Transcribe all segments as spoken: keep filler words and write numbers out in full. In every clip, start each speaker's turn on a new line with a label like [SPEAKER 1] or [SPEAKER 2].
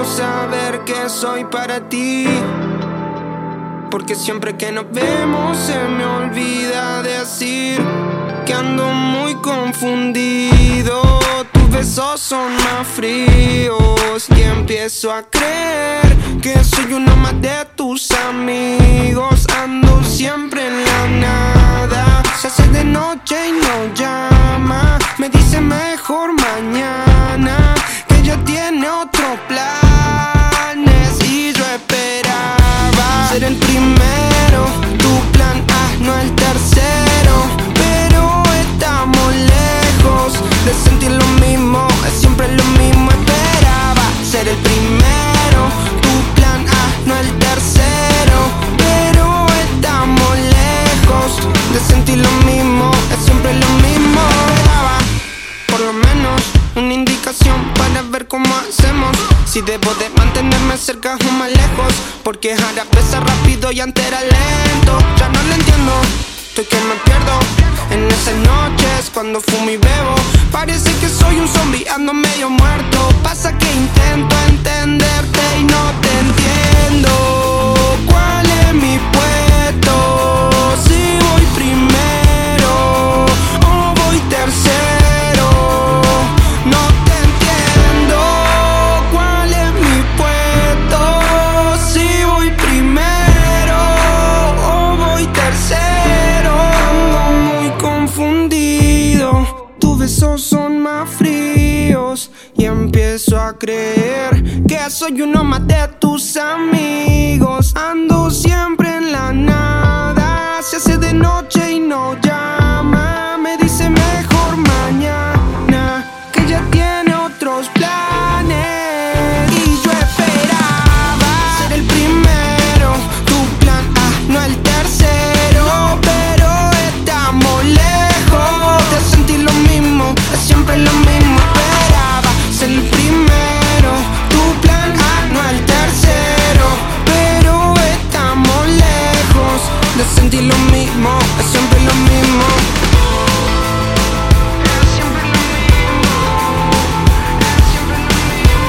[SPEAKER 1] saber que soy para ti, porque siempre que nos vemos se me olvida decir que ando muy confundido. Tus besos son más fríos y empiezo a creer que soy uno más de tus amigos. Ando siempre en la nada, se hace de noche y no llama. Me dice mejor mañana, que ella tiene otros planes. Y yo esperaba ser el primero, tu plan A, no el tercero. Pero estamos lejos de sentir lo mismo, es siempre lo mismo. Esperaba ser el primero, tu plan A, no el tercero. Pero estamos lejos de sentir lo mismo, es siempre lo mismo. Esperaba por lo menos una indicación para ver cómo hacemos, si debo de mantenerme cerca o más lejos, porque ahora pesa rápido y antes era lento. Ya no lo entiendo, estoy que me pierdo en esas noches cuando fumo y bebo. Parece que soy un zombie, ando medio muerto. Pasa que intento entenderte y no te entiendo. ¿Cuál es mi puesto? Si voy primero o voy tercero, no te entiendo. ¿Cuál es mi puesto? Si voy primero o voy tercero. Ando muy confundido, tus besos son más fríos y empiezo a creer que soy uno más de tus amigos. Ando siempre en la nada, se hace de noche y no llama. Me dice mejor mañana, que ella tiene otros planes. Y yo esperaba ser el primero, tu plan A, no el tercero. Pero estamos lejos de sentir lo mismo, es siempre lo mismo. Esperaba ser el primero, tu plan A, no el tercero. Pero estamos lejos de sentir lo mismo, es siempre lo mismo. Es siempre lo mismo, es siempre lo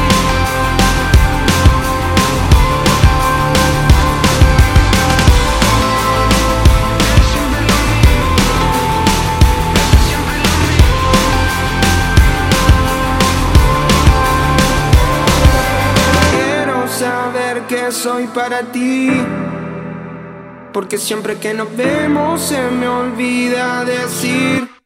[SPEAKER 1] Quiero saber que soy para ti, porque siempre que nos vemos se me olvida decir